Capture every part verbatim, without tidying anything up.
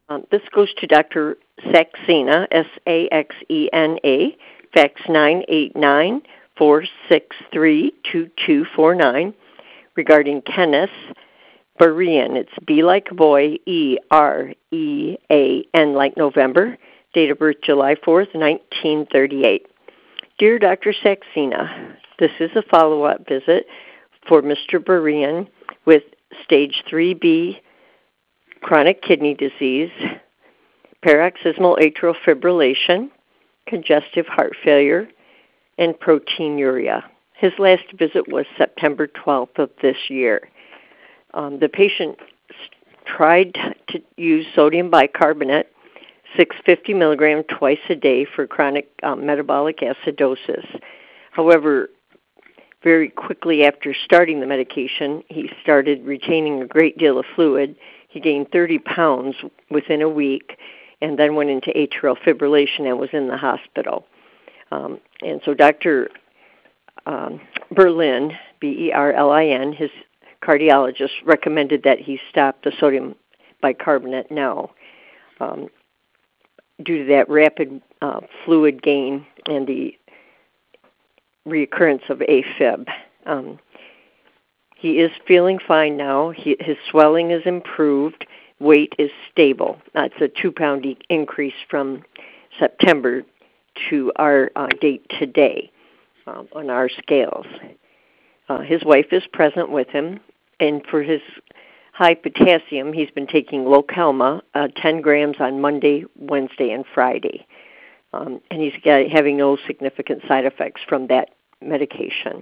Um, this goes to Doctor Saxena, S A X E N A, fax nine eight nine, four six three, two two four nine, regarding Kenneth Berean. It's B like boy, E R E A N like November, date of birth July fourth, nineteen thirty-eight. Dear Doctor Saxena, this is a follow-up visit for Mister Berean with stage three B chronic kidney disease, paroxysmal atrial fibrillation, congestive heart failure, and proteinuria. His last visit was September twelfth of this year. Um, the patient tried to use sodium bicarbonate, six hundred fifty milligrams twice a day for chronic um, metabolic acidosis. However, very quickly after starting the medication, he started retaining a great deal of fluid. He gained thirty pounds within a week and then went into atrial fibrillation and was in the hospital. Um, and so Doctor Um, Berlin, B E R L I N, his cardiologist, recommended that he stop the sodium bicarbonate now um, due to that rapid uh, fluid gain and the reoccurrence of AFib. Um, he is feeling fine now. He, his swelling is improved. Weight is stable. That's a two-pound e- increase from September to our uh, date today. Um, on our scales. Uh, his wife is present with him, and for his high potassium, he's been taking Lokelma, uh, ten grams on Monday, Wednesday, and Friday. Um, and he's got, having no significant side effects from that medication.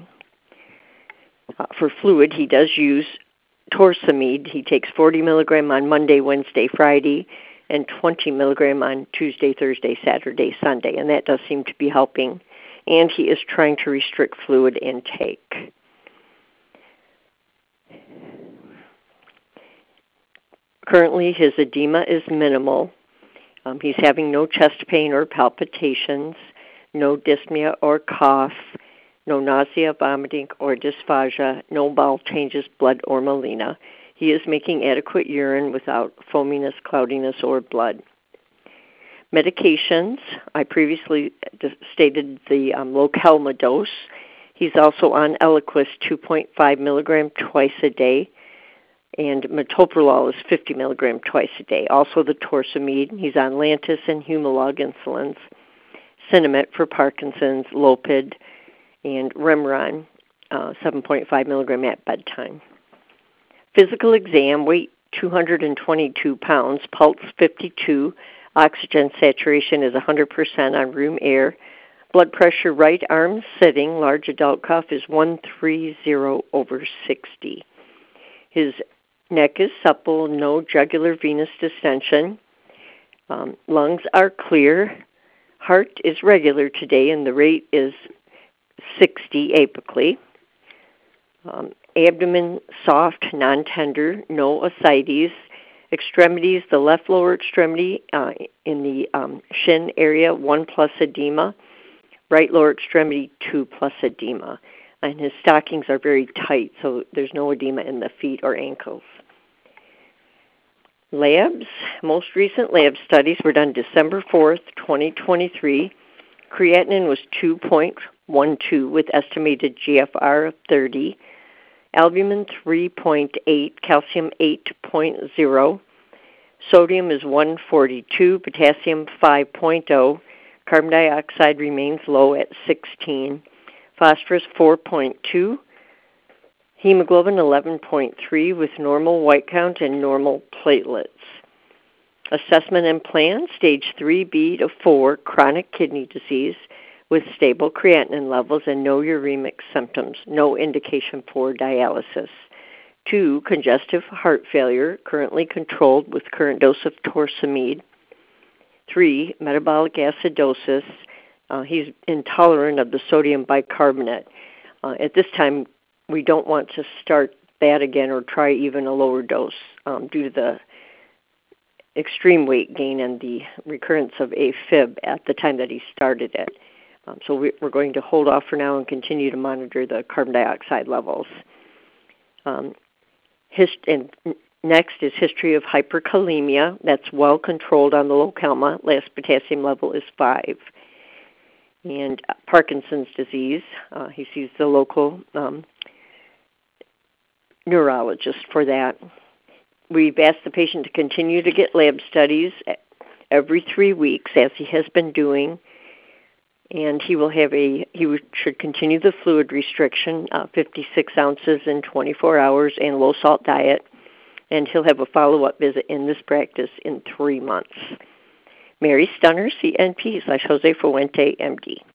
Uh, for fluid, he does use torsemide. He takes forty milligrams on Monday, Wednesday, Friday, and twenty milligrams on Tuesday, Thursday, Saturday, Sunday, and that does seem to be helping. And he is trying to restrict fluid intake. Currently, his edema is minimal. Um, he's having no chest pain or palpitations, no dyspnea or cough, no nausea, vomiting, or dysphagia, no bowel changes, blood, or melena. He is making adequate urine without foaminess, cloudiness, or blood. Medications, I previously stated the um, Lokelma dose. He's also on Eliquis two point five milligrams twice a day, and metoprolol is fifty milligrams twice a day. Also the torsemide. He's on Lantus and Humalog insulins, Sinemet for Parkinson's, Lopid, and Remeron, uh, seven point five milligrams at bedtime. Physical exam, weight two hundred twenty-two pounds, pulse fifty-two, oxygen saturation is one hundred percent on room air. Blood pressure, right arm sitting, large adult cuff is one thirty over sixty. His neck is supple, no jugular venous distension. Um, lungs are clear. Heart is regular today, and the rate is sixty apically. Um, abdomen soft, non-tender, no ascites. Extremities, the left lower extremity uh, in the um, shin area, one plus edema. Right lower extremity, two plus edema. And his stockings are very tight, so there's no edema in the feet or ankles. Labs, most recent lab studies were done December fourth, twenty twenty-three. Creatinine was two point one two with estimated G F R of thirty. Albumin three point eight, calcium eight point zero. Sodium is one forty-two, potassium five point zero. Carbon dioxide remains low at sixteen. Phosphorus four point two. Hemoglobin eleven point three with normal white count and normal platelets. Assessment and plan, stage three B to four, chronic kidney disease with stable creatinine levels and no uremic symptoms, no indication for dialysis. Two, congestive heart failure, currently controlled with current dose of torsemide. Three, metabolic acidosis. Uh, he's intolerant of the sodium bicarbonate. Uh, at this time, we don't want to start that again or try even a lower dose um, due to the extreme weight gain and the recurrence of AFib at the time that he started it. Um, so we, we're going to hold off for now and continue to monitor the carbon dioxide levels. Um, his, and Next is history of hyperkalemia. That's well controlled on the low CALMA. Last potassium level is five. And Parkinson's disease. Uh, he sees the local um, neurologist for that. We've asked the patient to continue to get lab studies every three weeks, as he has been doing. And he will have a, he should continue the fluid restriction, uh, fifty-six ounces in twenty-four hours, and low-salt diet. And he'll have a follow-up visit in this practice in three months. Mary Stunner, C N P slash Jose Fuente, M D.